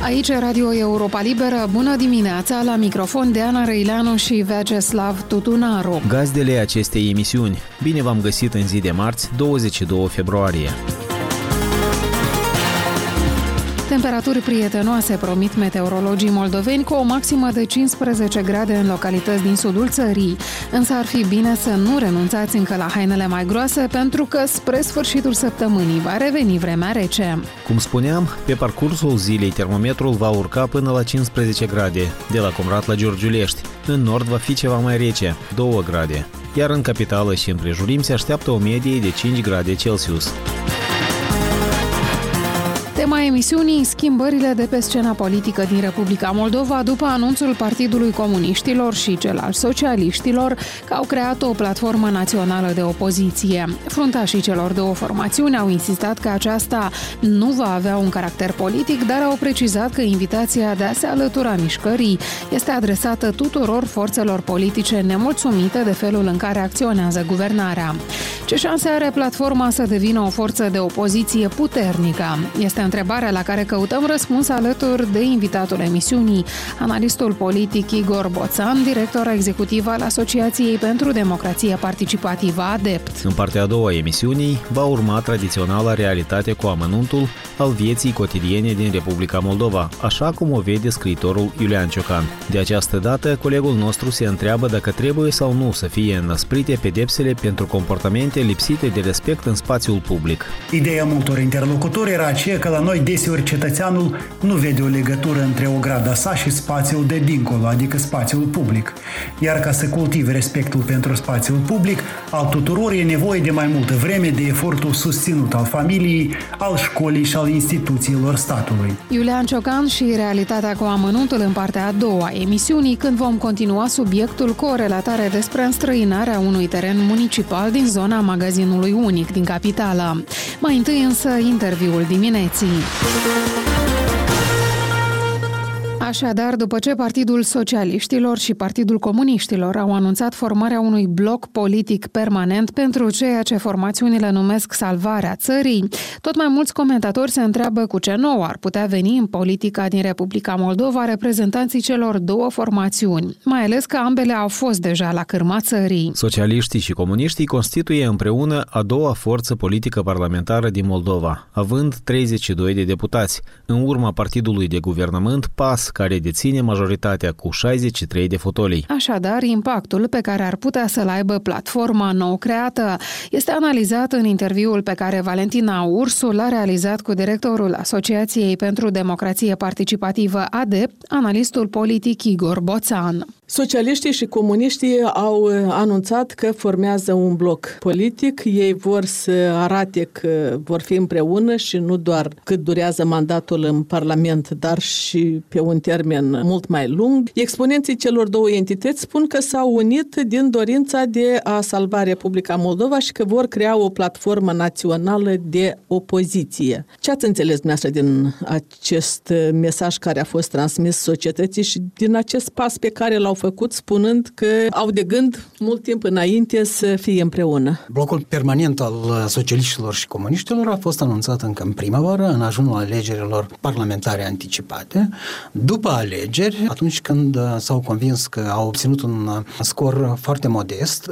Aici Radio Europa Liberă, bună dimineața, la microfon Diana Răileanu și Vyacheslav Tutunaru. Gazdele acestei emisiuni, bine v-am găsit în zi de marți, 22 februarie. Temperaturi prietenoase promit meteorologii moldoveni cu o maximă de 15 grade în localități din sudul țării. Însă ar fi bine să nu renunțați încă la hainele mai groase, pentru că spre sfârșitul săptămânii va reveni vremea rece. Cum spuneam, pe parcursul zilei termometrul va urca până la 15 grade, de la Comrat la Giurgiulești. În nord va fi ceva mai rece, 2 grade. Iar în capitală și împrejurim se așteaptă o medie de 5 grade Celsius. Tema emisiunii: schimbările de pe scena politică din Republica Moldova după anunțul Partidului Comuniștilor și cel al Socialiștilor că au creat o platformă națională de opoziție. Fruntașii celor două formațiuni au insistat că aceasta nu va avea un caracter politic, dar au precizat că invitația de a se alătura mișcării este adresată tuturor forțelor politice nemulțumite de felul în care acționează guvernarea. Ce șanse are platforma să devină o forță de opoziție puternică? Este întrebarea la care căutăm răspuns alături de invitatul emisiunii, analistul politic Igor Boțan, director executiv al Asociației pentru Democrație Participativă ADEPT. În partea a doua a emisiunii va urma tradiționala realitate cu amănuntul al vieții cotidiene din Republica Moldova, așa cum o vede scriitorul Iulian Ciocan. De această dată, colegul nostru se întreabă dacă trebuie sau nu să fie înăsprite pedepsele pentru comportamente lipsite de respect în spațiul public. Ideea multor interlocutori era aceea că la noi deseori cetățeanul nu vede o legătură între ograda sa și spațiul de dincolo, adică spațiul public. Iar ca să cultive respectul pentru spațiul public, al tuturor e nevoie de mai multă vreme, de efortul susținut al familiei, al școlii și al instituțiilor statului. Iulian Ciocan și realitatea cu amănuntul în partea a doua a emisiunii, când vom continua subiectul cu o relatare despre înstrăinarea unui teren municipal din zona magazinului unic din capitală. Mai întâi însă interviul dimineții. Așadar, după ce Partidul Socialiștilor și Partidul Comuniștilor au anunțat formarea unui bloc politic permanent pentru ceea ce formațiunile numesc salvarea țării, tot mai mulți comentatori se întreabă cu ce nou ar putea veni în politica din Republica Moldova reprezentanții celor două formațiuni, mai ales că ambele au fost deja la cârma țării. Socialiștii și comuniștii constituie împreună a doua forță politică parlamentară din Moldova, având 32 de deputați, în urma partidului de guvernământ PAS, care deține majoritatea cu 63 de fotolii. Așadar, impactul pe care ar putea să-l aibă platforma nou creată este analizat în interviul pe care Valentina Ursu l-a realizat cu directorul Asociației pentru Democrație Participativă ADEPT, analistul politic Igor Boțan. Socialiștii și comuniștii au anunțat că formează un bloc politic. Ei vor să arate că vor fi împreună și nu doar cât durează mandatul în Parlament, dar și pe un termen mult mai lung. Exponenții celor două entități spun că s-au unit din dorința de a salva Republica Moldova și că vor crea o platformă națională de opoziție. Ce ați înțeles dumneavoastră din acest mesaj care a fost transmis societății și din acest pas pe care l-au făcut, spunând că au de gând mult timp înainte să fie împreună? Blocul permanent al socialiștilor și comuniștilor a fost anunțat încă în primăvară, în ajunul alegerilor parlamentare anticipate. După alegeri, atunci când s-au convins că au obținut un scor foarte modest,